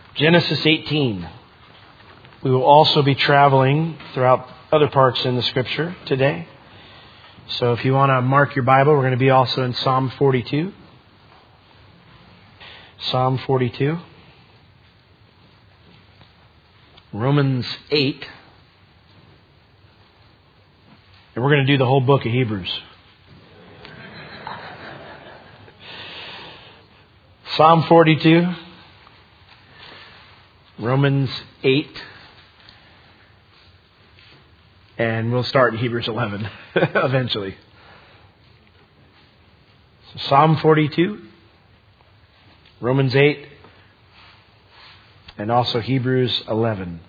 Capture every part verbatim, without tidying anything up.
Genesis eighteen. We will also be traveling throughout other parts in the Scripture today. So if you want to mark your Bible, we're going to be also in Psalm forty-two. Psalm forty-two. Romans eight. And we're going to do the whole book of Hebrews. Psalm forty-two. Romans eight. And we'll start in Hebrews eleven eventually. So Psalm forty-two, Romans eight, and also Hebrews eleven.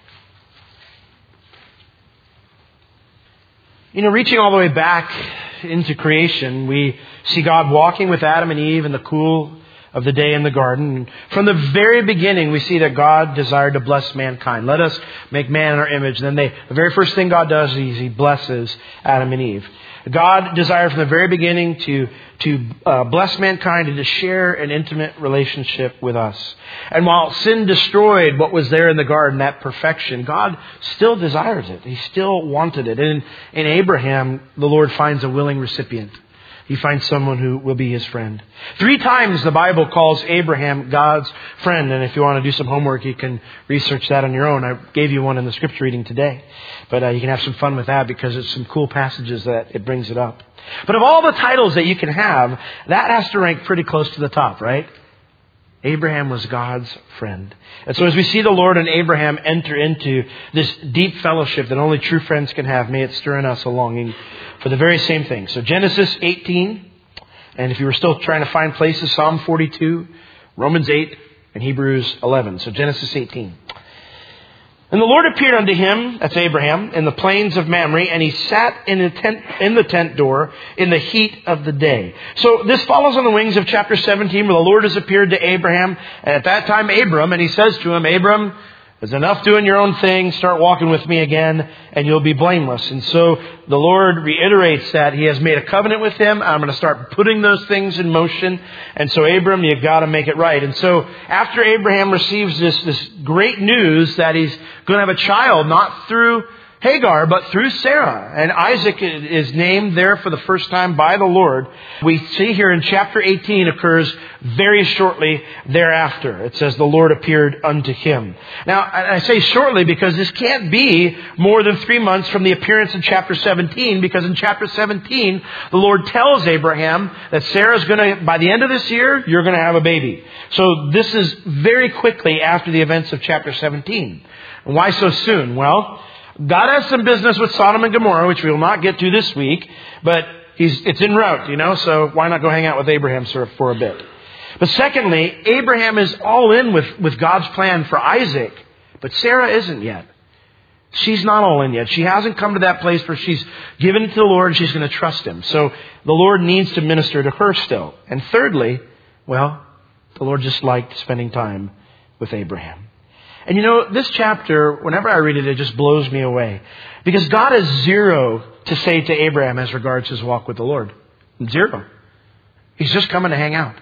You know, reaching all the way back into creation, we see God walking with Adam and Eve in the cool of the day in the garden. From the very beginning, we see that God desired to bless mankind. Let us make man in our image. And then they, the very first thing God does is He blesses Adam and Eve. God desired from the very beginning to, to uh, bless mankind and to share an intimate relationship with us. And while sin destroyed what was there in the garden, that perfection, God still desires it. He still wanted it. And in Abraham, the Lord finds a willing recipient. He finds someone who will be his friend. Three times the Bible calls Abraham God's friend. And if you want to do some homework, you can research that on your own. I gave you one in the scripture reading today. But uh, you can have some fun with that because it's some cool passages that it brings it up. But of all the titles that you can have, that has to rank pretty close to the top, right? Abraham was God's friend. And so as we see the Lord and Abraham enter into this deep fellowship that only true friends can have, may it stir in us a longing for the very same thing. So Genesis eighteen, and if you were still trying to find places, Psalm forty-two, Romans eight, and Hebrews eleven. So Genesis eighteen. And the Lord appeared unto him, that's Abraham, in the plains of Mamre, and he sat in the tent, in the tent door in the heat of the day. So this follows on the wings of chapter seventeen, where the Lord has appeared to Abraham, and at that time Abram, and he says to him, Abram, there's enough doing your own thing, start walking with me again, and you'll be blameless. And so the Lord reiterates that He has made a covenant with him. I'm going to start putting those things in motion. And so Abram, you've got to make it right. And so after Abraham receives this, this great news that he's going to have a child, not through Hagar, but through Sarah. And Isaac is named there for the first time by the Lord. We see here in chapter eighteen occurs very shortly thereafter. It says the Lord appeared unto him. Now, I say shortly because this can't be more than three months from the appearance in chapter seventeen, because in chapter seventeen, the Lord tells Abraham that Sarah's going to, by the end of this year, you're going to have a baby. So this is very quickly after the events of chapter seventeen. And why so soon? Well, God has some business with Sodom and Gomorrah, which we will not get to this week, but he's, it's en route, you know, so why not go hang out with Abraham for a bit? But secondly, Abraham is all in with, with God's plan for Isaac, but Sarah isn't yet. She's not all in yet. She hasn't come to that place where she's given it to the Lord and she's going to trust Him. So the Lord needs to minister to her still. And thirdly, well, the Lord just liked spending time with Abraham. And you know, this chapter, whenever I read it, it just blows me away. Because God has zero to say to Abraham as regards his walk with the Lord. Zero. He's just coming to hang out.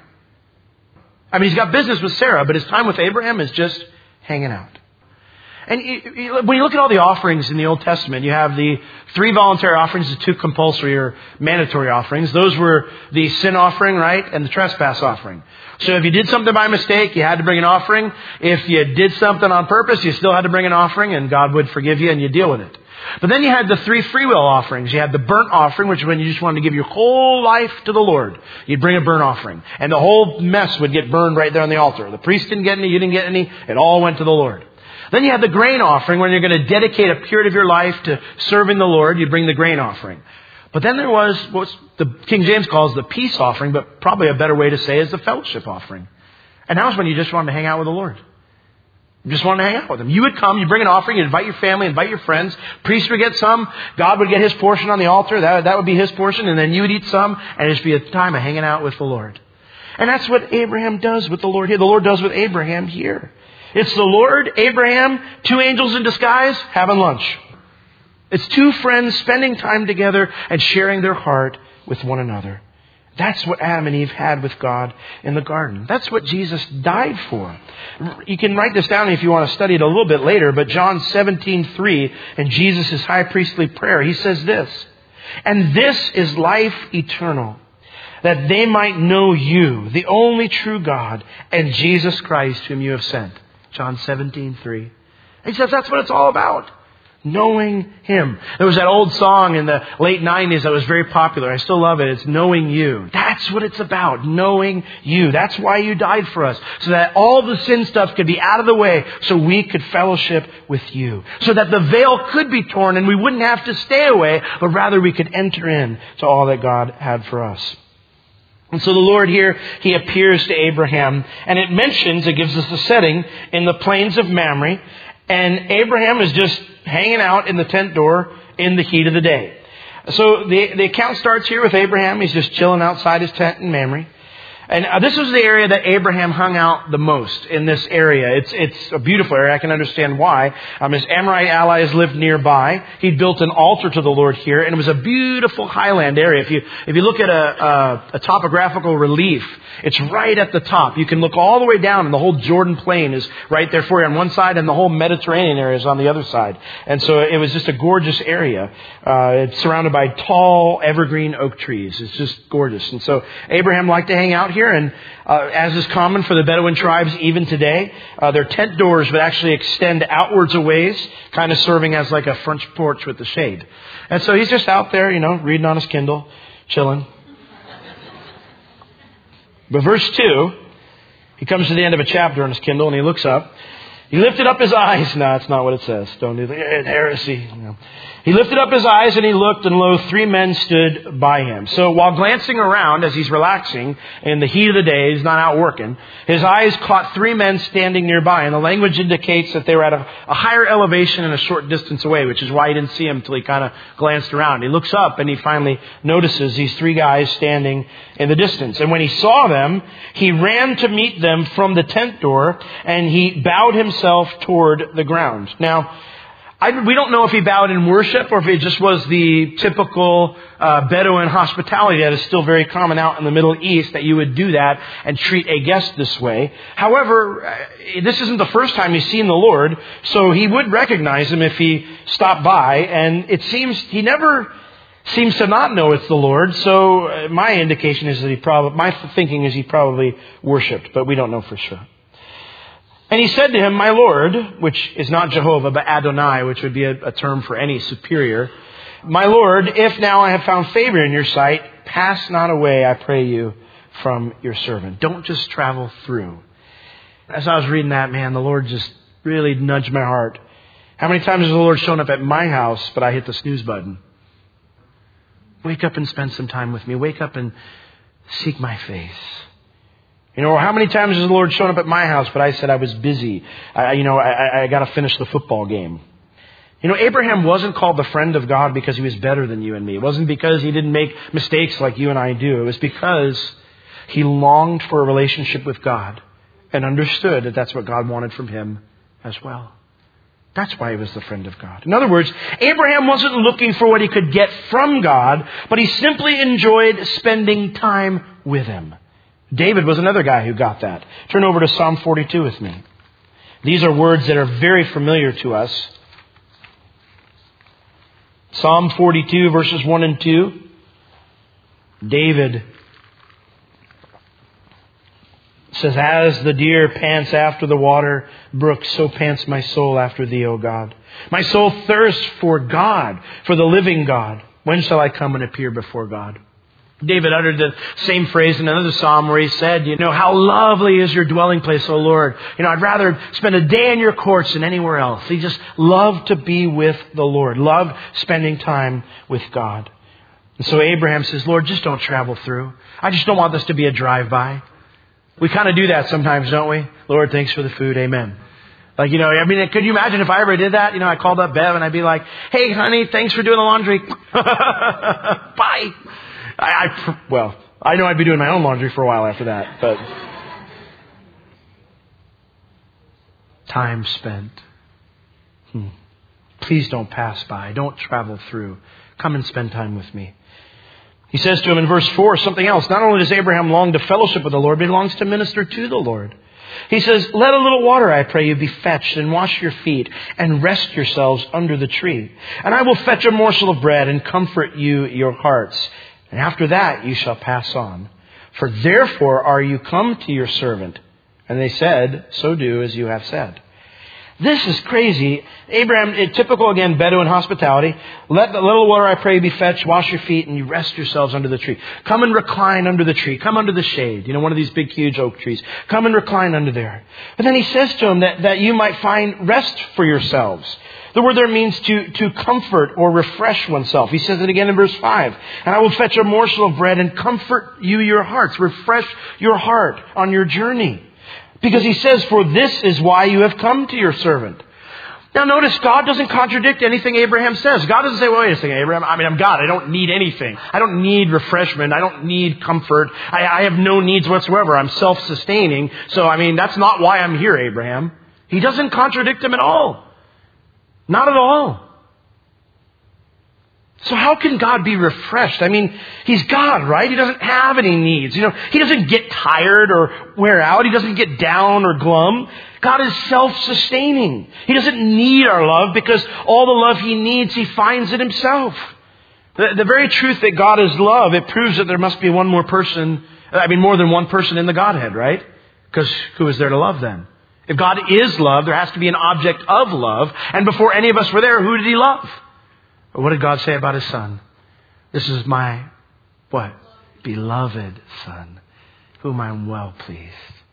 I mean, he's got business with Sarah, but his time with Abraham is just hanging out. And when you look at all the offerings in the Old Testament, you have the three voluntary offerings, the two compulsory or mandatory offerings. Those were the sin offering, right, and the trespass offering. So if you did something by mistake, you had to bring an offering. If you did something on purpose, you still had to bring an offering, and God would forgive you and you deal with it. But then you had the three free will offerings. You had the burnt offering, which is when you just wanted to give your whole life to the Lord. You'd bring a burnt offering. And the whole mess would get burned right there on the altar. The priest didn't get any, you didn't get any. It all went to the Lord. Then you have the grain offering, when you're going to dedicate a period of your life to serving the Lord. You bring the grain offering. But then there was what the King James calls the peace offering, but probably a better way to say is the fellowship offering. And that was when you just wanted to hang out with the Lord. You just wanted to hang out with Him. You would come, you'd bring an offering, you'd invite your family, invite your friends. Priest would get some. God would get his portion on the altar. That, that would be his portion. And then you would eat some. And it'd just be a time of hanging out with the Lord. And that's what Abraham does with the Lord here. The Lord does with Abraham here. It's the Lord, Abraham, two angels in disguise, having lunch. It's two friends spending time together and sharing their heart with one another. That's what Adam and Eve had with God in the garden. That's what Jesus died for. You can write this down if you want to study it a little bit later, but John seventeen three in Jesus' high priestly prayer, he says this, "And this is life eternal, that they might know you, the only true God, and Jesus Christ whom you have sent." John seventeen three. He says that's what it's all about. Knowing Him. There was that old song in the late nineties that was very popular. I still love it. It's Knowing You. That's what it's about. Knowing You. That's why You died for us. So that all the sin stuff could be out of the way so we could fellowship with You. So that the veil could be torn and we wouldn't have to stay away, but rather we could enter in to all that God had for us. And so the Lord here, He appears to Abraham, and it mentions, it gives us a setting in the plains of Mamre, and Abraham is just hanging out in the tent door in the heat of the day. So the, the account starts here with Abraham. He's just chilling outside his tent in Mamre. And uh, this was the area that Abraham hung out the most in this area. It's it's a beautiful area. I can understand why. Um, his Amorite allies lived nearby. He built an altar to the Lord here, and it was a beautiful highland area. If you if you look at a, a, a topographical relief, it's right at the top. You can look all the way down, and the whole Jordan Plain is right there for you on one side, and the whole Mediterranean area is on the other side. And so it was just a gorgeous area. Uh, it's surrounded by tall evergreen oak trees. It's just gorgeous. And so Abraham liked to hang out here. And uh, as is common for the Bedouin tribes even today, uh, their tent doors would actually extend outwards a ways, kind of serving as like a front porch with the shade. And so he's just out there, you know, reading on his Kindle, chilling. But verse two, he comes to the end of a chapter on his Kindle and he looks up. He lifted up his eyes. No, that's not what it says. Don't do that. Heresy. You know. He lifted up his eyes and he looked, and lo, three men stood by him. So while glancing around as he's relaxing in the heat of the day, he's not out working, his eyes caught three men standing nearby. And the language indicates that they were at a, a higher elevation and a short distance away, which is why he didn't see him until he kind of glanced around. He looks up and he finally notices these three guys standing in the distance. And when he saw them, he ran to meet them from the tent door, and he bowed himself toward the ground. Now, I, we don't know if he bowed in worship or if it just was the typical uh, Bedouin hospitality that is still very common out in the Middle East, that you would do that and treat a guest this way. However, uh, this isn't the first time he's seen the Lord, so he would recognize him if he stopped by. And it seems he never seems to not know it's the Lord. So uh, my indication is that he probably, my thinking is he probably worshipped, but we don't know for sure. And he said to him, "My Lord," which is not Jehovah, but Adonai, which would be a, a term for any superior. "My Lord, if now I have found favor in your sight, pass not away, I pray you, from your servant." Don't just travel through. As I was reading that, man, the Lord just really nudged my heart. How many times has the Lord shown up at my house, but I hit the snooze button? Wake up and spend some time with me. Wake up and seek my face. You know, how many times has the Lord shown up at my house, but I said I was busy. I, you know, I, I got to finish the football game. You know, Abraham wasn't called the friend of God because he was better than you and me. It wasn't because he didn't make mistakes like you and I do. It was because he longed for a relationship with God and understood that that's what God wanted from him as well. That's why he was the friend of God. In other words, Abraham wasn't looking for what he could get from God, but he simply enjoyed spending time with him. David was another guy who got that. Turn over to Psalm forty-two with me. These are words that are very familiar to us. Psalm forty-two, verses one and two. David says, "As the deer pants after the water brook, so pants my soul after thee, O God. My soul thirsts for God, for the living God. When shall I come and appear before God?" David uttered the same phrase in another psalm where he said, you know, "How lovely is your dwelling place, O Lord. You know, I'd rather spend a day in your courts than anywhere else." He just loved to be with the Lord, loved spending time with God. And so Abraham says, "Lord, just don't travel through. I just don't want this to be a drive-by." We kind of do that sometimes, don't we? "Lord, thanks for the food. Amen." Like, you know, I mean, could you imagine if I ever did that? You know, I called up Bev and I'd be like, "Hey, honey, thanks for doing the laundry." Bye. I, I, well, I know I'd be doing my own laundry for a while after that, but time spent. Hmm. Please don't pass by. Don't travel through. Come and spend time with me. He says to him in verse four something else. Not only does Abraham long to fellowship with the Lord, but he longs to minister to the Lord. He says, let a little water, I pray you, be fetched, and wash your feet, and rest yourselves under the tree. And I will fetch a morsel of bread, and comfort you your hearts. And after that you shall pass on. For therefore are you come to your servant. And they said, so do as you have said. This is crazy. Abraham, typical again, Bedouin hospitality. Let the little water, I pray, be fetched. Wash your feet and you rest yourselves under the tree. Come and recline under the tree. Come under the shade. You know, one of these big, huge oak trees. Come and recline under there. But then he says to him that, that you might find rest for yourselves. The word there means to, to comfort or refresh oneself. He says it again in verse five. And I will fetch a morsel of bread and comfort you your hearts. Refresh your heart on your journey. Because he says, for this is why you have come to your servant. Now notice, God doesn't contradict anything Abraham says. God doesn't say, well, wait a second, Abraham, I mean, I'm God. I don't need anything. I don't need refreshment. I don't need comfort. I, I have no needs whatsoever. I'm self-sustaining. So, I mean, that's not why I'm here, Abraham. He doesn't contradict him at all. Not at all. So how can God be refreshed? I mean, He's God, right? He doesn't have any needs. You know, He doesn't get tired or wear out. He doesn't get down or glum. God is self-sustaining. He doesn't need our love because all the love He needs, He finds it Himself. The, the very truth that God is love, it proves that there must be one more person, I mean, more than one person in the Godhead, right? Because who is there to love then? If God is love, there has to be an object of love. And before any of us were there, who did He love? What did God say about His Son? This is my, what? Beloved Son, whom I am well pleased.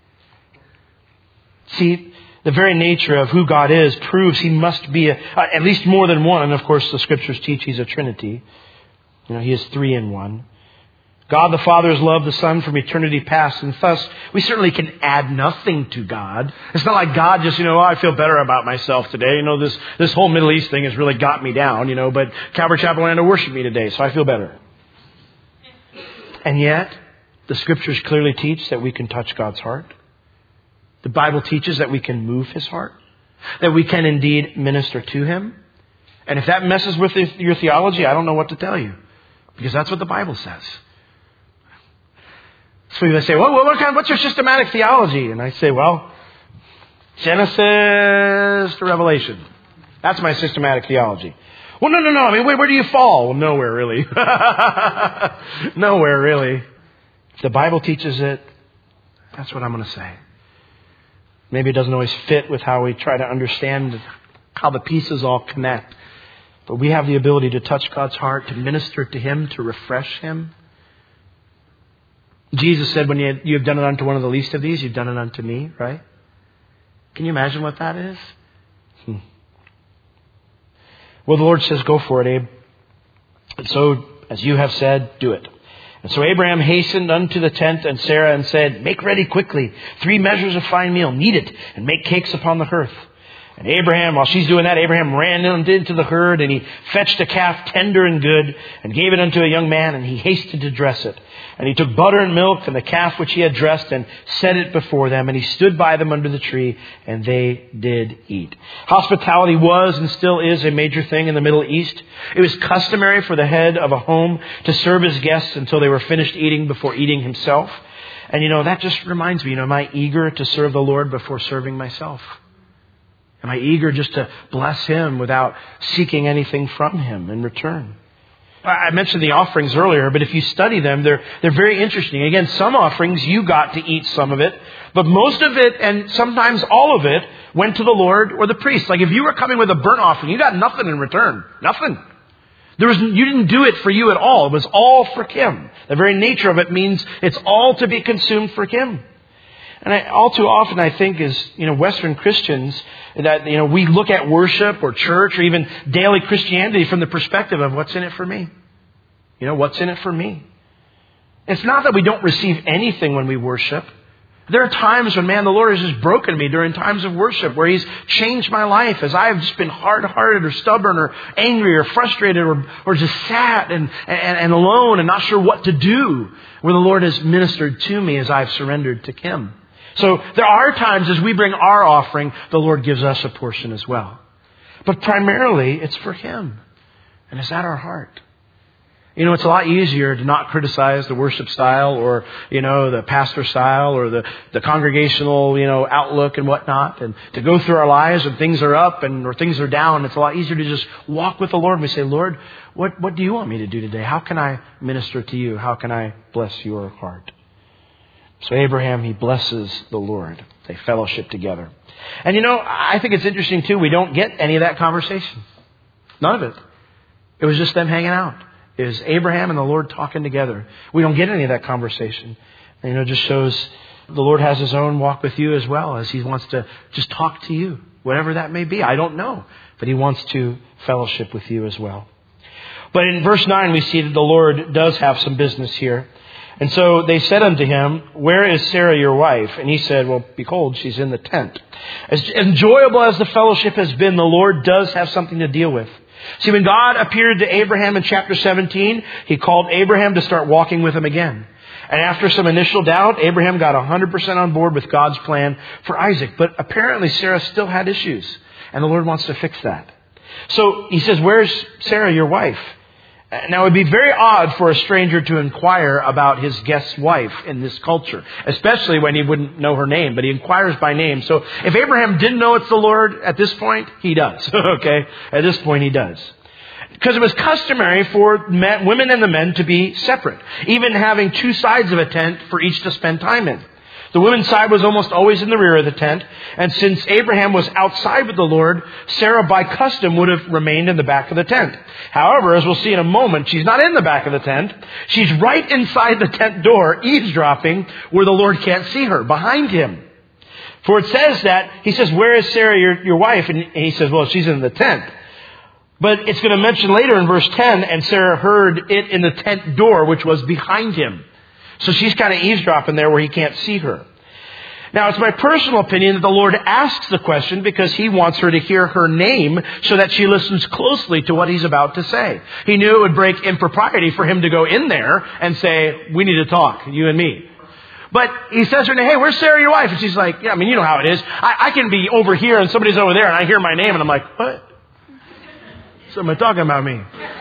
See, the very nature of who God is proves He must be a, uh, at least more than one. And of course, the Scriptures teach He's a Trinity. You know, He is three in one. God the Father has loved the Son from eternity past, and thus we certainly can add nothing to God. It's not like God just, you know, oh, I feel better about myself today. You know, this this whole Middle East thing has really got me down, you know, but Calvary Chapel Orlando worshiped me today, so I feel better. And yet, the Scriptures clearly teach that we can touch God's heart. The Bible teaches that we can move His heart, that we can indeed minister to Him. And if that messes with your theology, I don't know what to tell you, because that's what the Bible says. So you say, well, what kind, what's your systematic theology? And I say, well, Genesis to Revelation. That's my systematic theology. Well, no, no, no. I mean, where, where do you fall? Well, nowhere really. Nowhere really. If the Bible teaches it, that's what I'm going to say. Maybe it doesn't always fit with how we try to understand how the pieces all connect. But we have the ability to touch God's heart, to minister to Him, to refresh Him. Jesus said, when you, you have done it unto one of the least of these, you've done it unto me, right? Can you imagine what that is? Hmm. Well, the Lord says, go for it, Abe. And so, as you have said, do it. And so Abraham hastened unto the tent and Sarah and said, make ready quickly three measures of fine meal, knead it, and make cakes upon the hearth. And Abraham, while she's doing that, Abraham ran into the herd, and he fetched a calf tender and good, and gave it unto a young man, and he hasted to dress it. And he took butter and milk and the calf which he had dressed, and set it before them, and he stood by them under the tree, and they did eat. Hospitality was and still is a major thing in the Middle East. It was customary for the head of a home to serve his guests until they were finished eating before eating himself. And you know, that just reminds me, you know, am I eager to serve the Lord before serving myself? Am I eager just to bless Him without seeking anything from Him in return? I mentioned the offerings earlier, but if you study them, they're they're very interesting. Again, some offerings, you got to eat some of it, but most of it, and sometimes all of it, went to the Lord or the priest. Like if you were coming with a burnt offering, you got nothing in return. Nothing. There was, you didn't do it for you at all. It was all for Him. The very nature of it means it's all to be consumed for Him. And I, all too often, I think, as you know, Western Christians, that you know, we look at worship or church or even daily Christianity from the perspective of what's in it for me. You know, what's in it for me? It's not that we don't receive anything when we worship. There are times when, man, the Lord has just broken me during times of worship where He's changed my life as I have just been hard-hearted or stubborn or angry or frustrated or, or just sad and, and, and alone and not sure what to do, where the Lord has ministered to me as I've surrendered to Him. So there are times as we bring our offering, the Lord gives us a portion as well. But primarily, it's for Him. And is that our heart? You know, it's a lot easier to not criticize the worship style or, you know, the pastor style or the, the congregational, you know, outlook and whatnot, and to go through our lives when things are up and or things are down. It's a lot easier to just walk with the Lord. We say, Lord, what, what do you want me to do today? How can I minister to you? How can I bless your heart? So Abraham, he blesses the Lord. They fellowship together. And you know, I think it's interesting too, we don't get any of that conversation. None of it. It was just them hanging out. It was Abraham and the Lord talking together. We don't get any of that conversation. And, you know, it just shows the Lord has His own walk with you as well, as He wants to just talk to you, whatever that may be. I don't know, but He wants to fellowship with you as well. But in verse nine, we see that the Lord does have some business here. And so they said unto him, where is Sarah your wife? And he said, well, behold, she's in the tent. As enjoyable as the fellowship has been, the Lord does have something to deal with. See, when God appeared to Abraham in chapter seventeen, He called Abraham to start walking with Him again. And after some initial doubt, Abraham got one hundred percent on board with God's plan for Isaac. But apparently Sarah still had issues, and the Lord wants to fix that. So He says, where's Sarah, your wife? Now, it would be very odd for a stranger to inquire about his guest's wife in this culture, especially when he wouldn't know her name, but he inquires by name. So if Abraham didn't know it's the Lord at this point, he does. Okay? At this point, he does. Because it was customary for men, women and the men to be separate, even having two sides of a tent for each to spend time in. The women's side was almost always in the rear of the tent. And since Abraham was outside with the Lord, Sarah by custom would have remained in the back of the tent. However, as we'll see in a moment, she's not in the back of the tent. She's right inside the tent door, eavesdropping, where the Lord can't see her, behind Him. For it says that, He says, where is Sarah, your, your wife? And He says, well, she's in the tent. But it's going to mention later in verse ten, and Sarah heard it in the tent door, which was behind him. So she's kind of eavesdropping there where he can't see her. Now, it's my personal opinion that the Lord asks the question because He wants her to hear her name so that she listens closely to what He's about to say. He knew it would break impropriety for Him to go in there and say, we need to talk, you and me. But He says to her, hey, where's Sarah, your wife? And she's like, yeah, I mean, you know how it is. I, I can be over here and somebody's over there and I hear my name and I'm like, what? Somebody talking about me.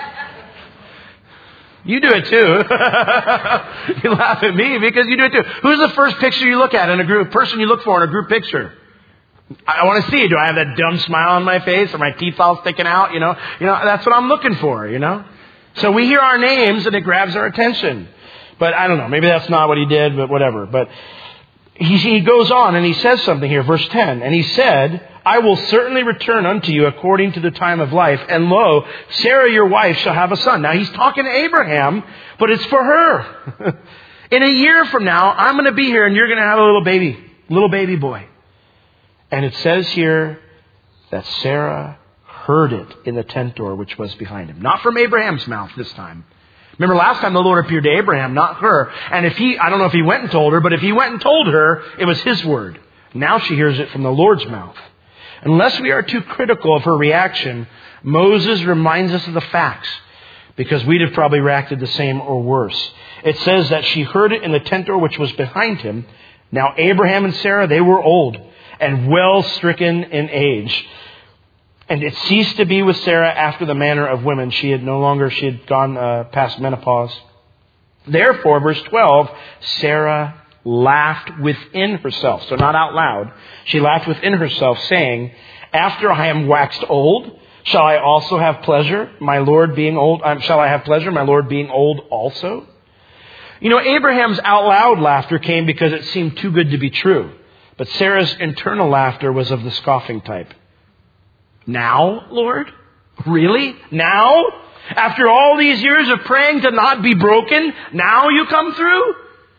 You do it too. You laugh at me because you do it too. Who's the first picture you look at in a group, person you look for in a group picture? I, I want to see, do I have that dumb smile on my face? Are my teeth all sticking out? You know, you know, that's what I'm looking for, you know? So we hear our names and it grabs our attention. But I don't know, maybe that's not what he did, but whatever. But he, he goes on and he says something here, verse ten. And he said, I will certainly return unto you according to the time of life. And lo, Sarah your wife shall have a son. Now he's talking to Abraham, but it's for her. In a year from now, I'm going to be here and you're going to have a little baby, little baby boy. And it says here that Sarah heard it in the tent door which was behind him. Not from Abraham's mouth this time. Remember last time the Lord appeared to Abraham, not her. And if he, I don't know if he went and told her, but if he went and told her, it was His word. Now she hears it from the Lord's mouth. Unless we are too critical of her reaction, Moses reminds us of the facts, because we'd have probably reacted the same or worse. It says that she heard it in the tent door which was behind him. Now Abraham and Sarah, they were old and well stricken in age. And it ceased to be with Sarah after the manner of women. She had no longer, she had gone uh, past menopause. Therefore, verse twelve, Sarah laughed within herself. So not out loud. She laughed within herself, saying, after I am waxed old, shall I also have pleasure, my Lord being old? Um, shall I have pleasure, my Lord being old also? You know, Abraham's out loud laughter came because it seemed too good to be true. But Sarah's internal laughter was of the scoffing type. Now, Lord? Really? Now? After all these years of praying to not be broken, now you come through?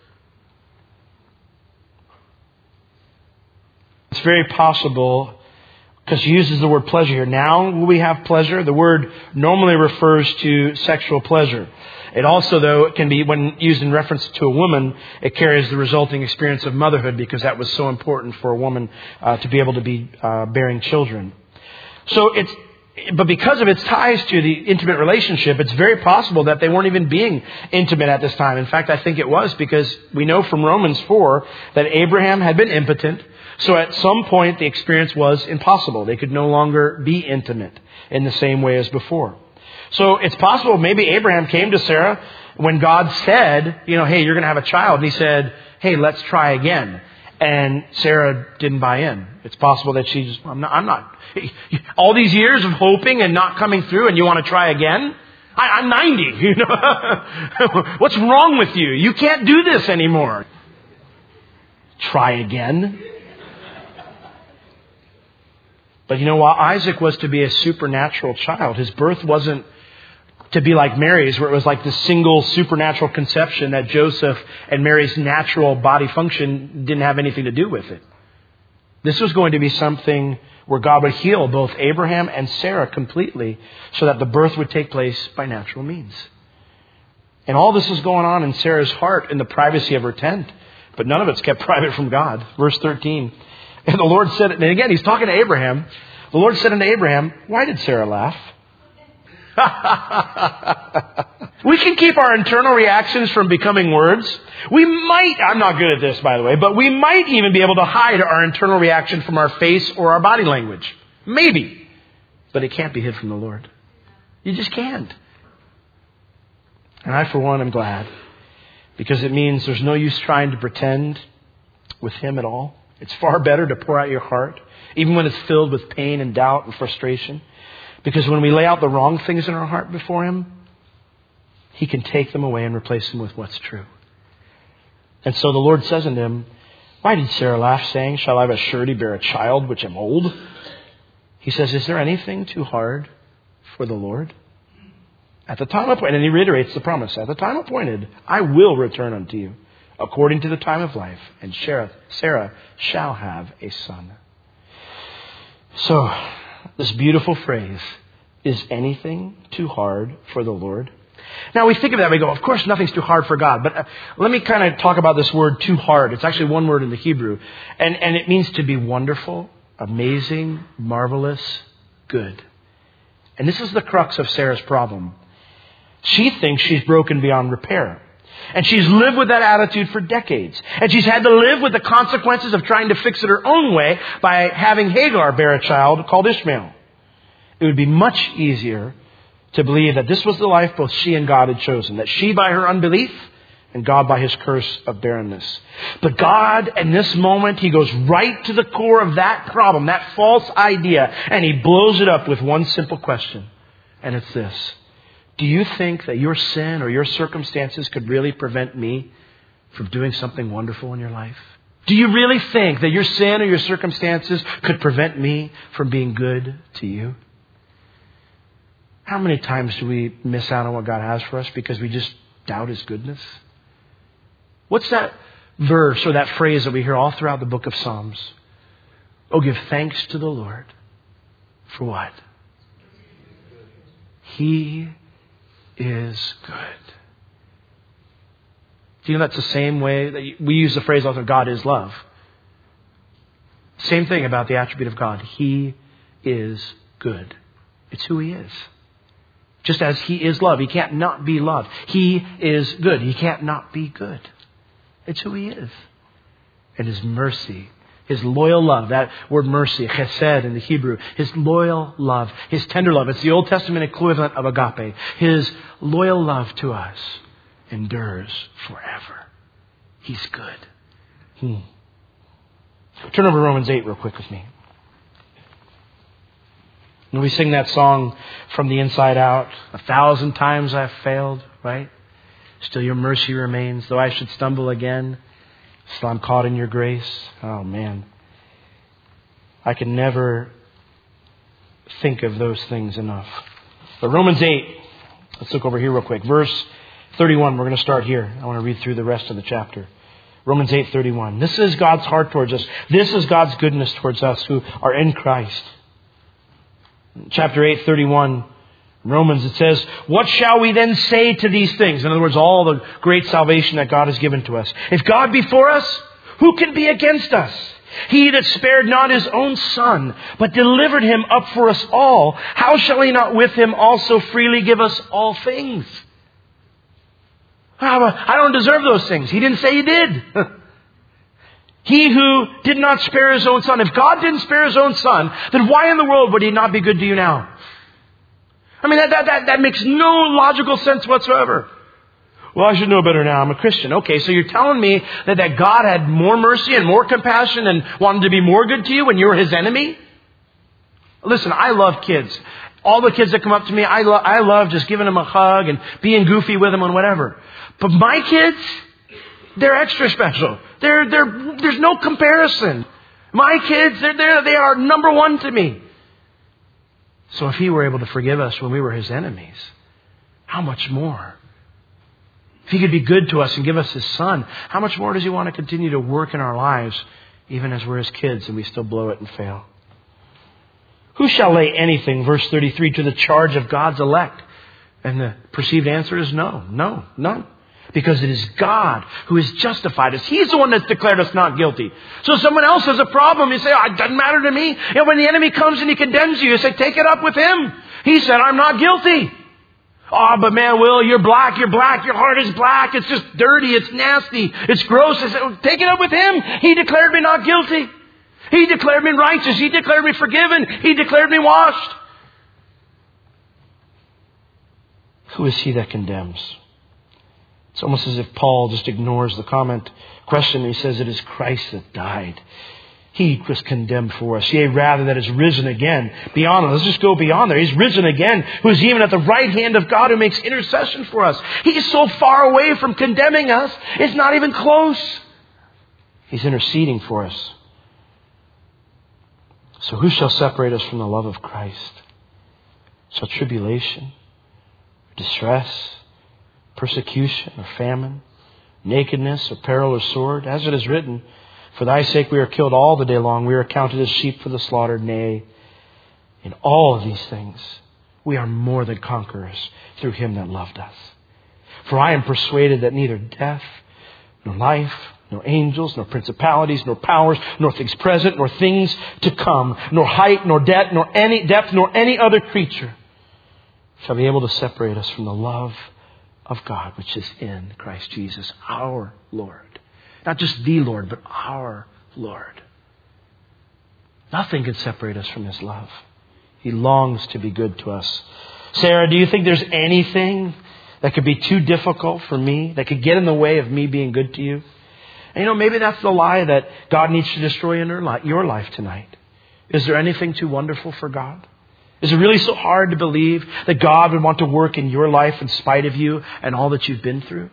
It's very possible, because she uses the word pleasure here. Now will we have pleasure? The word normally refers to sexual pleasure. It also, though, it can be, when used in reference to a woman, it carries the resulting experience of motherhood, because that was so important for a woman uh, to be able to be uh, bearing children. So it's, but because of its ties to the intimate relationship, it's very possible that they weren't even being intimate at this time. In fact, I think it was, because we know from Romans four that Abraham had been impotent. So at some point, the experience was impossible. They could no longer be intimate in the same way as before. So it's possible maybe Abraham came to Sarah when God said, you know, hey, you're going to have a child. And he said, hey, let's try again. And Sarah didn't buy in. It's possible that she just, I'm not, I'm not, all these years of hoping and not coming through and you want to try again? I, I'm ninety, you know. What's wrong with you? You can't do this anymore. Try again. But you know what? Isaac was to be a supernatural child. His birth wasn't to be like Mary's, where it was like this single supernatural conception that Joseph and Mary's natural body function didn't have anything to do with it. This was going to be something where God would heal both Abraham and Sarah completely so that the birth would take place by natural means. And all this is going on in Sarah's heart in the privacy of her tent, but none of it's kept private from God. Verse thirteen. And the Lord said, and again, he's talking to Abraham. The Lord said unto Abraham, why did Sarah laugh? We can keep our internal reactions from becoming words. We might, I'm not good at this, by the way, but we might even be able to hide our internal reaction from our face or our body language. Maybe. But it can't be hid from the Lord. You just can't. And I, for one, am glad. Because it means there's no use trying to pretend with Him at all. It's far better to pour out your heart, even when it's filled with pain and doubt and frustration. Because when we lay out the wrong things in our heart before Him, He can take them away and replace them with what's true. And so the Lord says unto him, why did Sarah laugh, saying, shall I of a surety bear a child which am old? He says, is there anything too hard for the Lord? At the time appointed, and he reiterates the promise, at the time appointed, I will return unto you, according to the time of life, and Sarah shall have a son. So, this beautiful phrase, is anything too hard for the Lord? Now we think of that, we go, of course nothing's too hard for God. But uh, let me kind of talk about this word too hard. It's actually one word in the Hebrew. And, and it means to be wonderful, amazing, marvelous, good. And this is the crux of Sarah's problem. She thinks she's broken beyond repair. And she's lived with that attitude for decades. And she's had to live with the consequences of trying to fix it her own way by having Hagar bear a child called Ishmael. It would be much easier to believe that this was the life both she and God had chosen. That she by her unbelief and God by His curse of barrenness. But God, in this moment, He goes right to the core of that problem, that false idea, and He blows it up with one simple question. And it's this. Do you think that your sin or your circumstances could really prevent me from doing something wonderful in your life? Do you really think that your sin or your circumstances could prevent me from being good to you? How many times do we miss out on what God has for us because we just doubt His goodness? What's that verse or that phrase that we hear all throughout the book of Psalms? Oh, give thanks to the Lord. For what? He is good. Do you know that's the same way that we use the phrase also, God is love? Same thing about the attribute of God. He is good. It's who He is. Just as He is love. He can't not be love. He is good. He can't not be good. It's who He is. And His mercy, His loyal love, that word mercy, chesed in the Hebrew, His loyal love, His tender love. It's the Old Testament equivalent of agape. His loyal love to us endures forever. He's good. Hmm. Turn over to Romans eight real quick with me. When we sing that song from the inside out, a thousand times I've failed, right? Still your mercy remains. Though I should stumble again, still I'm caught in your grace. Oh man. I can never think of those things enough. But Romans eight, let's look over here real quick. Verse thirty-one, we're going to start here. I want to read through the rest of the chapter. Romans eight thirty-one. This is God's heart towards us. This is God's goodness towards us who are in Christ. Chapter eight thirty-one, Romans, it says, what shall we then say to these things? In other words, all the great salvation that God has given to us. If God be for us, who can be against us? He that spared not His own Son, but delivered Him up for us all, how shall He not with Him also freely give us all things? I don't deserve those things. He didn't say He did. He who did not spare His own Son. If God didn't spare His own Son, then why in the world would He not be good to you now? I mean, that, that, that, that makes no logical sense whatsoever. Well, I should know better now. I'm a Christian. Okay, so you're telling me that, that God had more mercy and more compassion and wanted to be more good to you when you were His enemy? Listen, I love kids. All the kids that come up to me, I, lo- I love just giving them a hug and being goofy with them and whatever. But my kids, they're extra special. They're, they're, there's no comparison. My kids, they're, they're, they are number one to me. So if He were able to forgive us when we were His enemies, how much more? If He could be good to us and give us His Son, how much more does He want to continue to work in our lives, even as we're His kids and we still blow it and fail? Who shall lay anything, verse thirty-three, to the charge of God's elect? And the perceived answer is no, no, none. Because it is God who has justified us. He's the one that's declared us not guilty. So if someone else has a problem, you say, oh, it doesn't matter to me. And when the enemy comes and he condemns you, you say, take it up with him. He said, I'm not guilty. Oh, but man, Will, you're black, you're black, your heart is black. It's just dirty, it's nasty, it's gross. I said, well, take it up with him. He declared me not guilty. He declared me righteous. He declared me forgiven. He declared me washed. Who is he that condemns? It's almost as if Paul just ignores the comment, question. He says it is Christ that died. He was condemned for us. Yea, rather that is risen again. Beyond, let's just go beyond there. He's risen again, who is even at the right hand of God, who makes intercession for us. He's so far away from condemning us, it's not even close. He's interceding for us. So who shall separate us from the love of Christ? Shall tribulation, distress, persecution, or famine, nakedness, or peril, or sword? As it is written, for thy sake we are killed all the day long. We are counted as sheep for the slaughter. Nay, in all of these things we are more than conquerors through Him that loved us. For I am persuaded that neither death, nor life, nor angels, nor principalities, nor powers, nor things present, nor things to come, nor height, nor depth, nor any depth, nor any other creature shall be able to separate us from the love of God, which is in Christ Jesus, our Lord. Not just the Lord, but our Lord. Nothing can separate us from His love. He longs to be good to us. Sarah, do you think there's anything that could be too difficult for me, that could get in the way of me being good to you? And you know, maybe that's the lie that God needs to destroy in your life tonight. Is there anything too wonderful for God? Is it really so hard to believe that God would want to work in your life in spite of you and all that you've been through?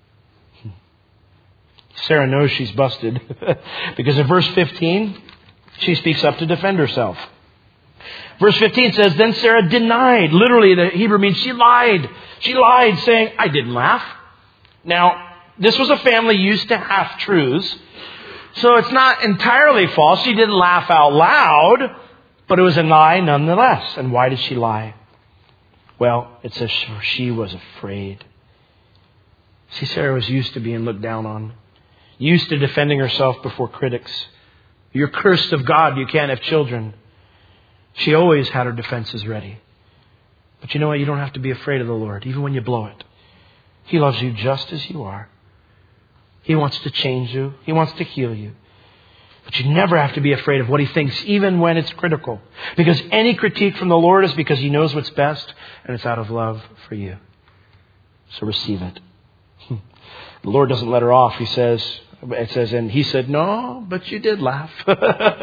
Sarah knows she's busted because in verse fifteen, she speaks up to defend herself. Verse fifteen says, then Sarah denied. Literally, the Hebrew means she lied. She lied, saying, I didn't laugh. Now, this was a family used to half-truths, so it's not entirely false. She didn't laugh out loud, but it was a lie nonetheless. And why did she lie? Well, it says she was afraid. See, Sarah was used to being looked down on, used to defending herself before critics. You're cursed of God, you can't have children. She always had her defenses ready. But you know what? You don't have to be afraid of the Lord, even when you blow it. He loves you just as you are. He wants to change you. He wants to heal you. But you never have to be afraid of what He thinks, even when it's critical. Because any critique from the Lord is because He knows what's best, and it's out of love for you. So receive it. The Lord doesn't let her off. He says, it says, and He said, no, but you did laugh. And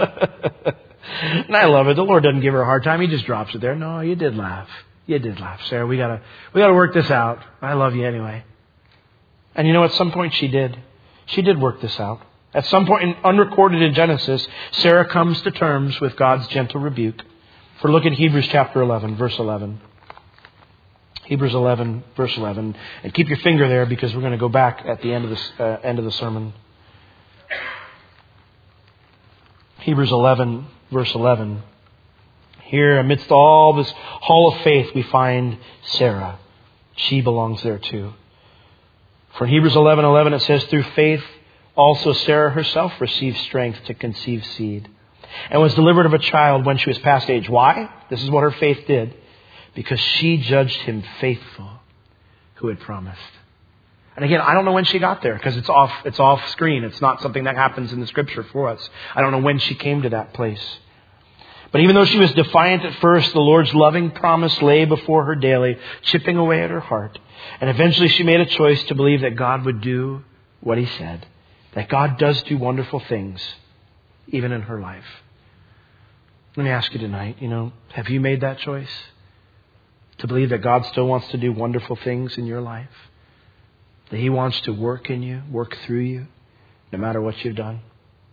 I love it. The Lord doesn't give her a hard time. He just drops it there. No, you did laugh. You did laugh, Sarah. We gotta, we gotta work this out. I love you anyway. And you know, at some point she did. She did work this out. At some point, in, unrecorded in Genesis, Sarah comes to terms with God's gentle rebuke. For look at Hebrews chapter eleven, verse eleven. Hebrews eleven, verse eleven. And keep your finger there because we're going to go back at the end of this uh, end of the sermon. Hebrews eleven, verse eleven. Here, amidst all this hall of faith, we find Sarah. She belongs there too. For in Hebrews eleven eleven, it says, through faith, also Sarah herself received strength to conceive seed and was delivered of a child when she was past age. Why? This is what her faith did. Because she judged him faithful who had promised. And again, I don't know when she got there because it's off, it's off screen. It's not something that happens in the Scripture for us. I don't know when she came to that place. But even though she was defiant at first, the Lord's loving promise lay before her daily, chipping away at her heart. And eventually she made a choice to believe that God would do what He said. That God does do wonderful things, even in her life. Let me ask you tonight, you know, have you made that choice? To believe that God still wants to do wonderful things in your life? That He wants to work in you, work through you, no matter what you've done?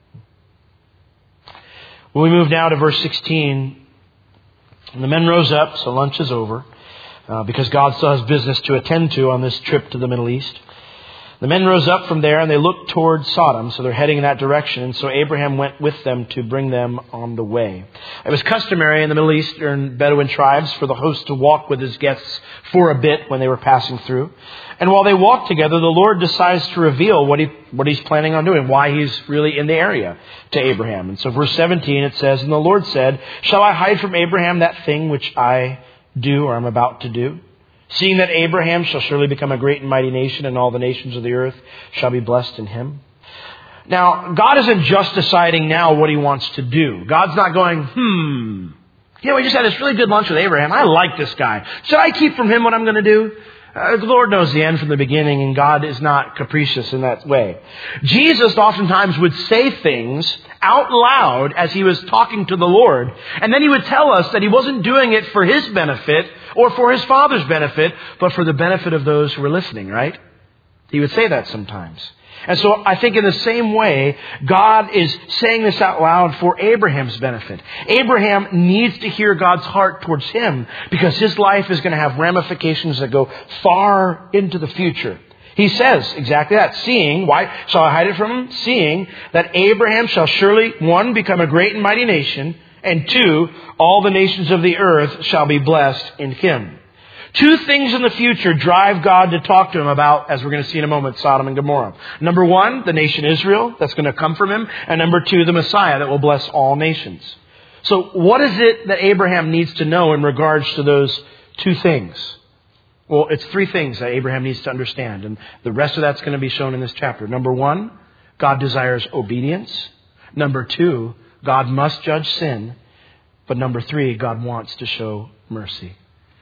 When we move now to verse sixteen, and the men rose up, so lunch is over, uh, because God still has business to attend to on this trip to the Middle East. The men rose up from there and they looked toward Sodom, so they're heading in that direction. And so Abraham went with them to bring them on the way. It was customary in the Middle Eastern Bedouin tribes for the host to walk with his guests for a bit when they were passing through. And while they walked together, the Lord decides to reveal what he what He's planning on doing, why He's really in the area to Abraham. And so verse seventeen, it says, "And the Lord said, 'Shall I hide from Abraham that thing which I do or am about to do? Seeing that Abraham shall surely become a great and mighty nation, and all the nations of the earth shall be blessed in him.'" Now, God isn't just deciding now what He wants to do. God's not going, hmm, you know, we just had this really good lunch with Abraham. I like this guy. Should I keep from him what I'm going to do? Uh, the Lord knows the end from the beginning, and God is not capricious in that way. Jesus oftentimes would say things out loud as He was talking to the Lord, and then He would tell us that He wasn't doing it for His benefit or for His Father's benefit, but for the benefit of those who were listening, right? He would say that sometimes. And so I think in the same way, God is saying this out loud for Abraham's benefit. Abraham needs to hear God's heart towards him because his life is going to have ramifications that go far into the future. He says exactly that. Seeing, why shall I hide it from him? Seeing that Abraham shall surely, one, become a great and mighty nation, and two, all the nations of the earth shall be blessed in him. Two things in the future drive God to talk to him about, as we're going to see in a moment, Sodom and Gomorrah. Number one, the nation Israel, that's going to come from him. And number two, the Messiah that will bless all nations. So what is it that Abraham needs to know in regards to those two things? Well, it's three things that Abraham needs to understand. And the rest of that's going to be shown in this chapter. Number one, God desires obedience. Number two, God must judge sin. But number three, God wants to show mercy.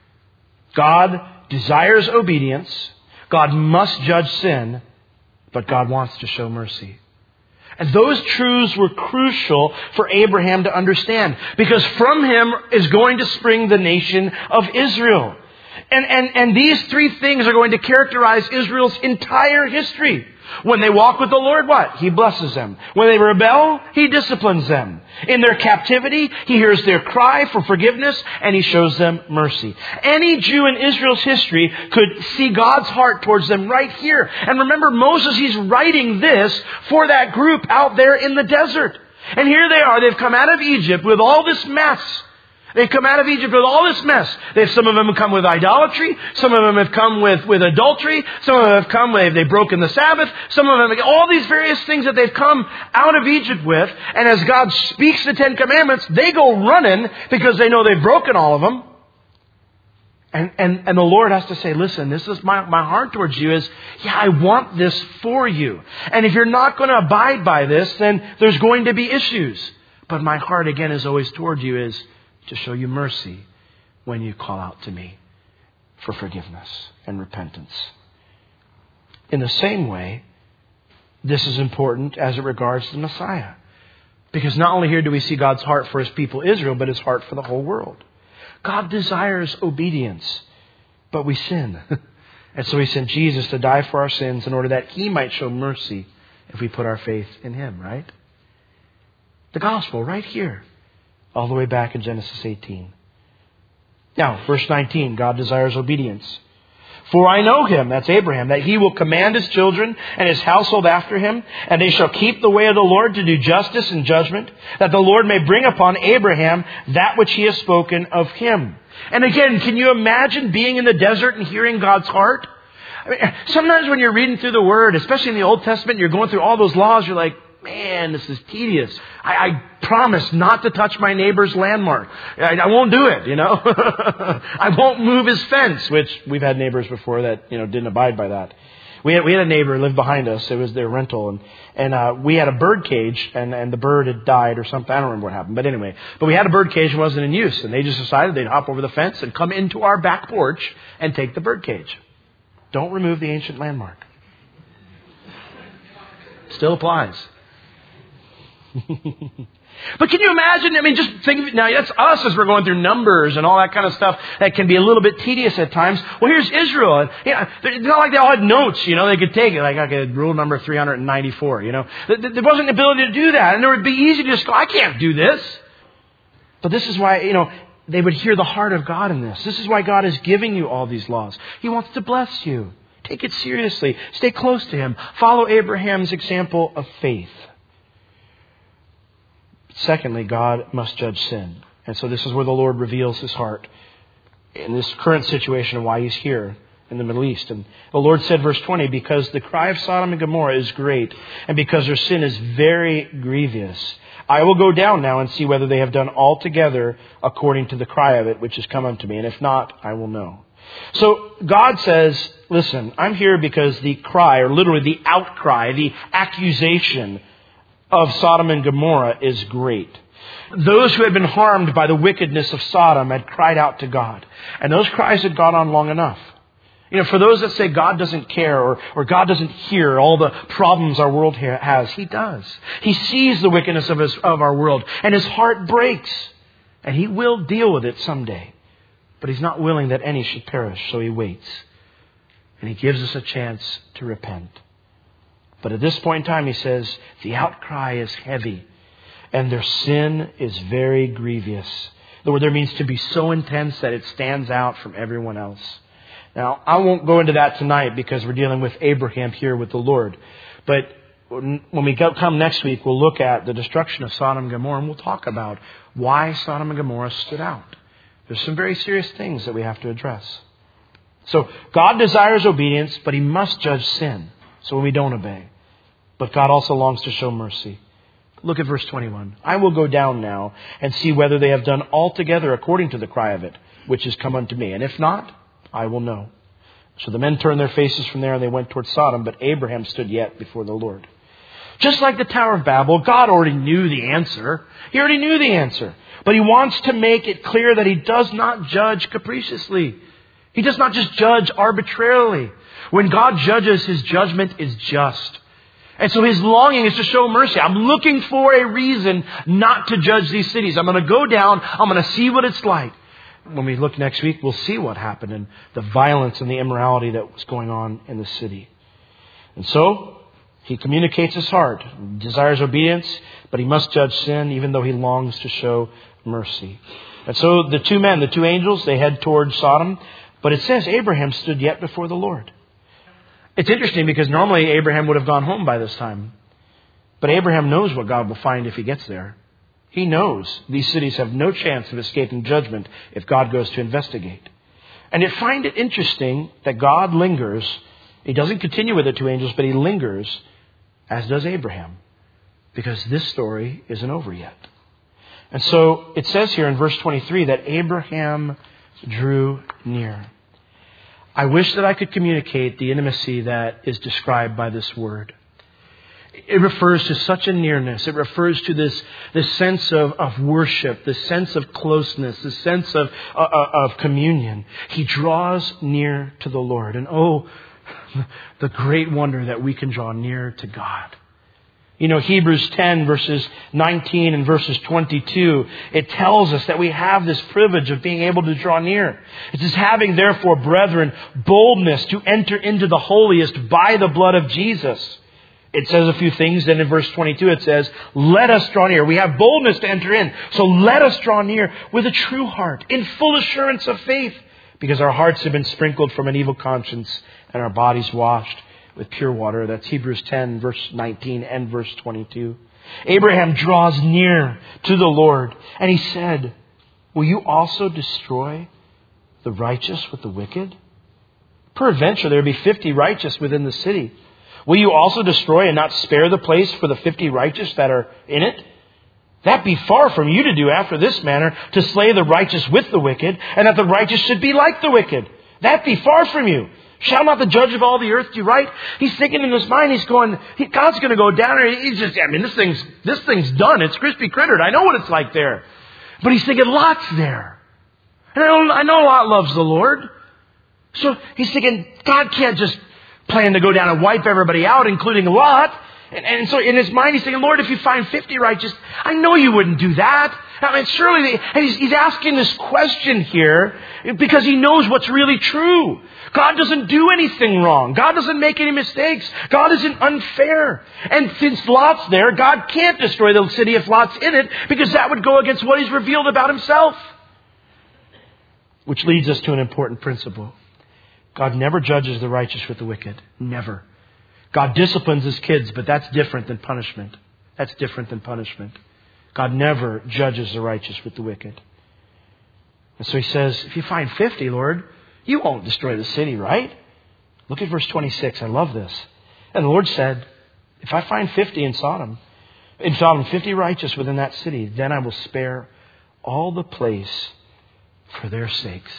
God desires obedience. God must judge sin. But God wants to show mercy. And those truths were crucial for Abraham to understand. Because from him is going to spring the nation of Israel. And, and, and these three things are going to characterize Israel's entire history. When they walk with the Lord, what? He blesses them. When they rebel, He disciplines them. In their captivity, He hears their cry for forgiveness and He shows them mercy. Any Jew in Israel's history could see God's heart towards them right here. And remember, Moses, he's writing this for that group out there in the desert. And here they are. They've come out of Egypt with all this mess. They've come out of Egypt with all this mess. They've, some of them have come with idolatry. Some of them have come with, with adultery. Some of them have come with, they've broken the Sabbath. Some of them, all these various things that they've come out of Egypt with. And as God speaks the Ten Commandments, they go running because they know they've broken all of them. And, and, and the Lord has to say, listen, this is my, my heart towards you is, yeah, I want this for you. And if you're not going to abide by this, then there's going to be issues. But my heart again is always towards you is, to show you mercy when you call out to me for forgiveness and repentance. In the same way, this is important as it regards the Messiah. Because not only here do we see God's heart for His people Israel, but His heart for the whole world. God desires obedience, but we sin. And so He sent Jesus to die for our sins in order that He might show mercy if we put our faith in Him, right? The gospel right here. All the way back in Genesis eighteen. Now, verse nineteen, God desires obedience. For I know him, that's Abraham, that he will command his children and his household after him, and they shall keep the way of the Lord to do justice and judgment, that the Lord may bring upon Abraham that which he has spoken of him. And again, can you imagine being in the desert and hearing God's heart? I mean, sometimes when you're reading through the Word, especially in the Old Testament, you're going through all those laws, you're like, man, this is tedious. I, I promise not to touch my neighbor's landmark. I, I won't do it, you know. I won't move his fence, which we've had neighbors before that, you know, didn't abide by that. We had, we had a neighbor who lived behind us. It was their rental. And, and uh, we had a bird cage, and, and the bird had died or something. I don't remember what happened. But anyway, but we had a bird cage that wasn't in use. And they just decided they'd hop over the fence and come into our back porch and take the bird cage. Don't remove the ancient landmark. Still applies. But can you imagine? I mean, just think of it now. That's us as we're going through Numbers and all that kind of stuff that can be a little bit tedious at times. Well, here's Israel. And, you know, it's not like they all had notes, you know, they could take it. Like, okay, rule number three hundred ninety-four, you know. There wasn't the ability to do that. And it would be easy to just go, I can't do this. But this is why, you know, they would hear the heart of God in this. This is why God is giving you all these laws. He wants to bless you. Take it seriously. Stay close to Him. Follow Abraham's example of faith. Secondly, God must judge sin. And so this is where the Lord reveals His heart in this current situation and why He's here in the Middle East. And the Lord said, verse twenty, because the cry of Sodom and Gomorrah is great, and because their sin is very grievous, I will go down now and see whether they have done altogether according to the cry of it, which has come unto me. And if not, I will know. So God says, listen, I'm here because the cry, or literally the outcry, the accusation of Sodom and Gomorrah is great. Those who had been harmed by the wickedness of Sodom had cried out to God. And those cries had gone on long enough. You know, for those that say God doesn't care or, or God doesn't hear all the problems our world has, He does. He sees the wickedness of, his, of our world and His heart breaks. And He will deal with it someday. But He's not willing that any should perish, so He waits. And He gives us a chance to repent. But at this point in time, He says, the outcry is heavy and their sin is very grievous. The word there means to be so intense that it stands out from everyone else. Now, I won't go into that tonight because we're dealing with Abraham here with the Lord. But when we come next week, we'll look at the destruction of Sodom and Gomorrah and we'll talk about why Sodom and Gomorrah stood out. There's some very serious things that we have to address. So God desires obedience, but He must judge sin. So when we don't obey. But God also longs to show mercy. Look at verse twenty-one. I will go down now and see whether they have done altogether according to the cry of it, which has come unto me. And if not, I will know. So the men turned their faces from there and they went toward Sodom, but Abraham stood yet before the Lord. Just like the Tower of Babel, God already knew the answer. He already knew the answer. But He wants to make it clear that He does not judge capriciously. He does not just judge arbitrarily. When God judges, His judgment is just. And so His longing is to show mercy. I'm looking for a reason not to judge these cities. I'm going to go down. I'm going to see what it's like. When we look next week, we'll see what happened and the violence and the immorality that was going on in the city. And so He communicates His heart, desires obedience, but He must judge sin even though He longs to show mercy. And so the two men, the two angels, they head towards Sodom. But it says Abraham stood yet before the Lord. It's interesting because normally Abraham would have gone home by this time. But Abraham knows what God will find if he gets there. He knows these cities have no chance of escaping judgment if God goes to investigate. And I find it interesting that God lingers. He doesn't continue with the two angels, but He lingers, as does Abraham. Because this story isn't over yet. And so it says here in verse twenty-three that Abraham drew near. I wish that I could communicate the intimacy that is described by this word. It refers to such a nearness. It refers to this, this sense of, of worship, this sense of closeness, this sense of, uh, of communion. He draws near to the Lord. And oh, the great wonder that we can draw near to God. You know, Hebrews ten verses nineteen and verses twenty-two, it tells us that we have this privilege of being able to draw near. It says, having therefore, brethren, boldness to enter into the holiest by the blood of Jesus. It says a few things. Then in verse twenty-two it says, let us draw near. We have boldness to enter in. So let us draw near with a true heart, in full assurance of faith, because our hearts have been sprinkled from an evil conscience and our bodies washed with pure water. That's Hebrews ten, verse nineteen and verse twenty-two. Abraham draws near to the Lord, and he said, will you also destroy the righteous with the wicked? Peradventure there be fifty righteous within the city. Will you also destroy and not spare the place for the fifty righteous that are in it? That be far from you to do after this manner, to slay the righteous with the wicked, and that the righteous should be like the wicked. That be far from you. Shall not the judge of all the earth do right? He's thinking in his mind, he's going, he, God's going to go down there. He's just, I mean, this thing's, this thing's done. It's crispy crittered. I know what it's like there. But he's thinking, Lot's there. And I know, I know Lot loves the Lord. So he's thinking, God can't just plan to go down and wipe everybody out, including Lot. And, and so in his mind, he's thinking, Lord, if you find fifty righteous, I know you wouldn't do that. I mean, surely, they, and he's, he's asking this question here because he knows what's really true. God doesn't do anything wrong. God doesn't make any mistakes. God isn't unfair. And since Lot's there, God can't destroy the city if Lot's in it, because that would go against what he's revealed about himself. Which leads us to an important principle. God never judges the righteous with the wicked. Never. God disciplines his kids, but that's different than punishment. That's different than punishment. God never judges the righteous with the wicked. And so he says, if you find fifty, Lord, you won't destroy the city, right? Look at verse twenty-six. I love this. And the Lord said, if I find fifty in Sodom, in Sodom, fifty righteous within that city, then I will spare all the place for their sakes.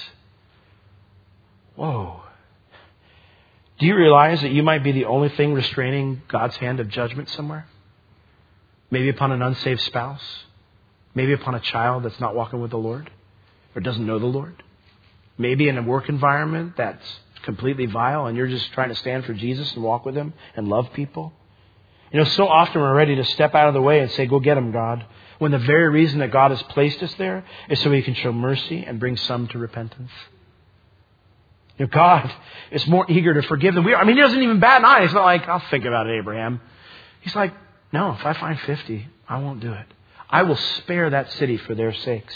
Whoa. Do you realize that you might be the only thing restraining God's hand of judgment somewhere? Maybe upon an unsaved spouse. Maybe upon a child that's not walking with the Lord or doesn't know the Lord. Maybe in a work environment that's completely vile and you're just trying to stand for Jesus and walk with Him and love people. You know, so often we're ready to step out of the way and say, go get them, God. When the very reason that God has placed us there is so He can show mercy and bring some to repentance. You know, God is more eager to forgive than we are. I mean, He doesn't even bat an eye. It's not like, I'll think about it, Abraham. He's like, no, if I find fifty, I won't do it. I will spare that city for their sakes.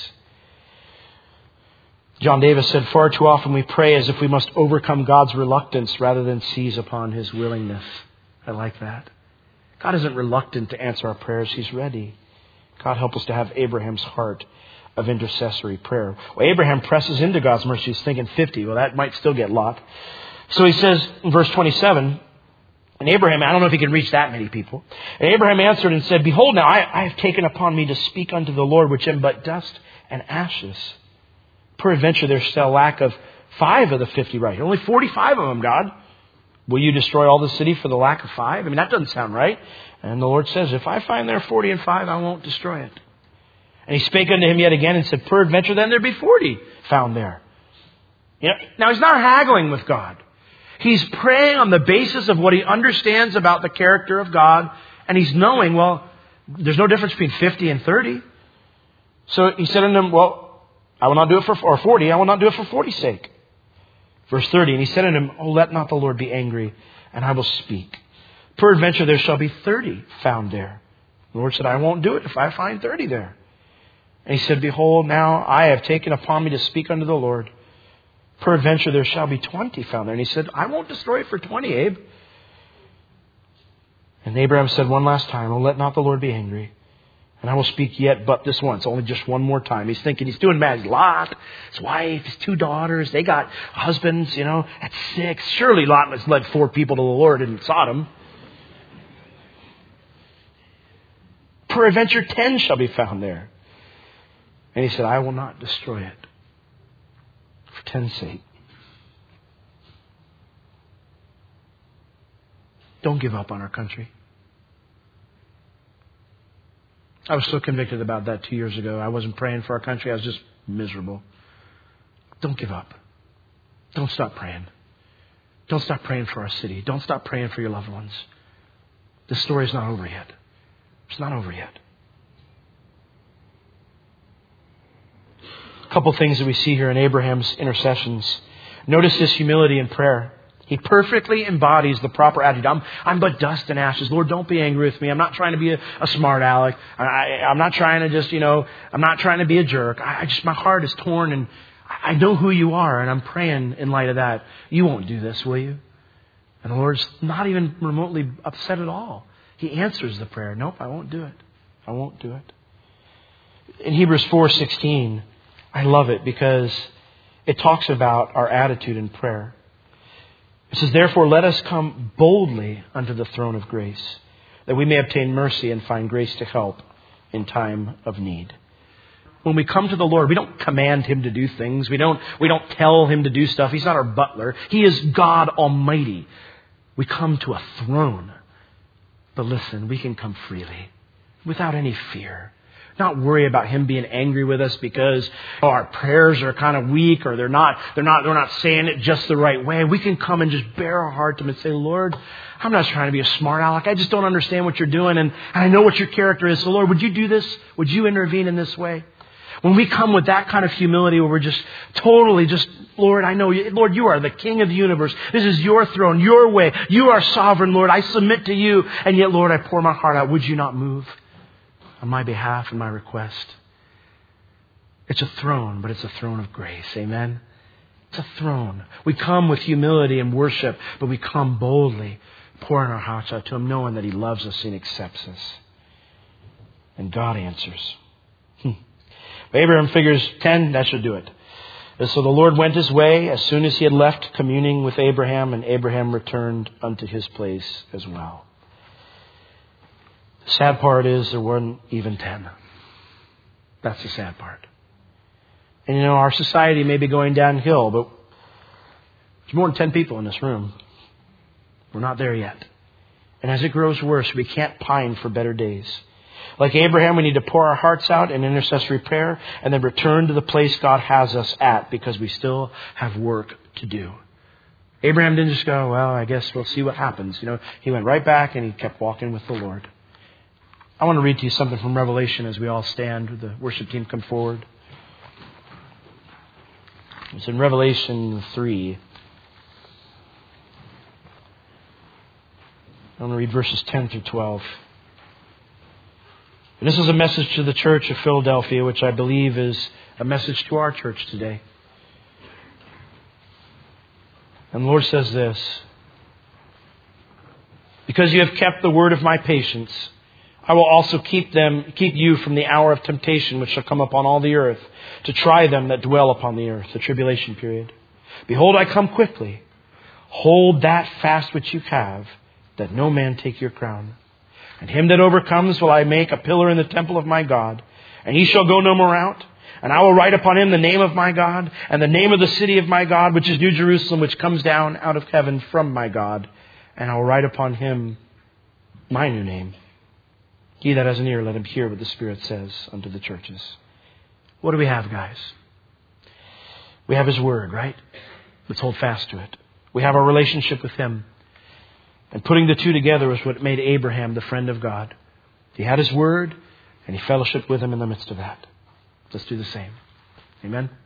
John Davis said, far too often we pray as if we must overcome God's reluctance rather than seize upon His willingness. I like that. God isn't reluctant to answer our prayers. He's ready. God help us to have Abraham's heart of intercessory prayer. Well, Abraham presses into God's mercy. He's thinking fifty. Well, that might still get Lot. So he says in verse twenty-seven, and Abraham, I don't know if he can reach that many people. And Abraham answered and said, behold, now I, I have taken upon me to speak unto the Lord, which am but dust and ashes. Peradventure there shall lack of five of the fifty righteous. Only forty-five of them, God. Will you destroy all the city for the lack of five? I mean, that doesn't sound right. And the Lord says, if I find there forty and five, I won't destroy it. And he spake unto him yet again and said, peradventure then there be forty found there. You know, now he's not haggling with God. He's praying on the basis of what he understands about the character of God. And he's knowing, well, there's no difference between fifty and thirty. So he said unto him, well, I will not do it for, or forty, I will not do it for forty's sake. Verse thirty, and he said unto him, oh, let not the Lord be angry, and I will speak. Peradventure there shall be thirty found there. The Lord said, I won't do it if I find thirty there. And he said, behold, now I have taken upon me to speak unto the Lord. Peradventure there shall be twenty found there. And he said, I won't destroy it for twenty, Abe. And Abraham said one last time, oh, let not the Lord be angry, and I will speak yet but this once, only just one more time. He's thinking, he's doing bad. He's Lot, his wife, his two daughters, they got husbands, you know, at six. Surely Lot has led four people to the Lord in Sodom. Peradventure ten shall be found there. And he said, I will not destroy it for ten's sake. Don't give up on our country. I was so convicted about that two years ago. I wasn't praying for our country. I was just miserable. Don't give up. Don't stop praying. Don't stop praying for our city. Don't stop praying for your loved ones. The story's not over yet. It's not over yet. A couple things that we see here in Abraham's intercessions. Notice his humility in prayer. He perfectly embodies the proper attitude. I'm, I'm but dust and ashes. Lord, don't be angry with me. I'm not trying to be a, a smart aleck. I, I'm not trying to just, you know, I'm not trying to be a jerk. I, I just, my heart is torn and I know who you are. And I'm praying in light of that. You won't do this, will you? And the Lord's not even remotely upset at all. He answers the prayer. Nope, I won't do it. I won't do it. In Hebrews four sixteen, I love it because it talks about our attitude in prayer. It says, therefore, let us come boldly unto the throne of grace, that we may obtain mercy and find grace to help in time of need. When we come to the Lord, we don't command Him to do things. We don't, we don't tell Him to do stuff. He's not our butler. He is God Almighty. We come to a throne. But listen, we can come freely, without any fear. Not worry about Him being angry with us because oh, our prayers are kind of weak or they're not, they're not, they're not saying it just the right way. We can come and just bare our heart to Him and say, Lord, I'm not trying to be a smart aleck. I just don't understand what you're doing and, and I know what your character is. So Lord, would you do this? Would you intervene in this way? When we come with that kind of humility where we're just totally just, Lord, I know you, Lord, you are the King of the universe. This is your throne, your way. You are sovereign, Lord. I submit to you. And yet, Lord, I pour my heart out. Would you not move on my behalf and my request? It's a throne, but it's a throne of grace. Amen? It's a throne. We come with humility and worship, but we come boldly, pouring our hearts out to Him, knowing that He loves us and accepts us. And God answers. Hmm. Abraham figures ten, that should do it. And so the Lord went His way as soon as He had left communing with Abraham, and Abraham returned unto his place as well. The sad part is there weren't even ten. That's the sad part. And you know, our society may be going downhill, but there's more than ten people in this room. We're not there yet. And as it grows worse, we can't pine for better days. Like Abraham, we need to pour our hearts out in intercessory prayer and then return to the place God has us at because we still have work to do. Abraham didn't just go, well, I guess we'll see what happens. You know, he went right back and he kept walking with the Lord. I want to read to you something from Revelation as we all stand. Would the worship team come forward? It's in Revelation three. I want to read verses ten through twelve. And this is a message to the church of Philadelphia, which I believe is a message to our church today. And the Lord says this: because you have kept the word of my patience, I will also keep them, keep you from the hour of temptation which shall come upon all the earth, to try them that dwell upon the earth, the tribulation period. Behold, I come quickly. Hold that fast which you have, that no man take your crown. And him that overcomes will I make a pillar in the temple of my God, and he shall go no more out. And I will write upon him the name of my God, and the name of the city of my God, which is New Jerusalem, which comes down out of heaven from my God. And I will write upon him my new name. He that has an ear, let him hear what the Spirit says unto the churches. What do we have, guys? We have His Word, right? Let's hold fast to it. We have our relationship with Him. And putting the two together was what made Abraham the friend of God. He had His Word, and he fellowshiped with Him in the midst of that. Let's do the same. Amen.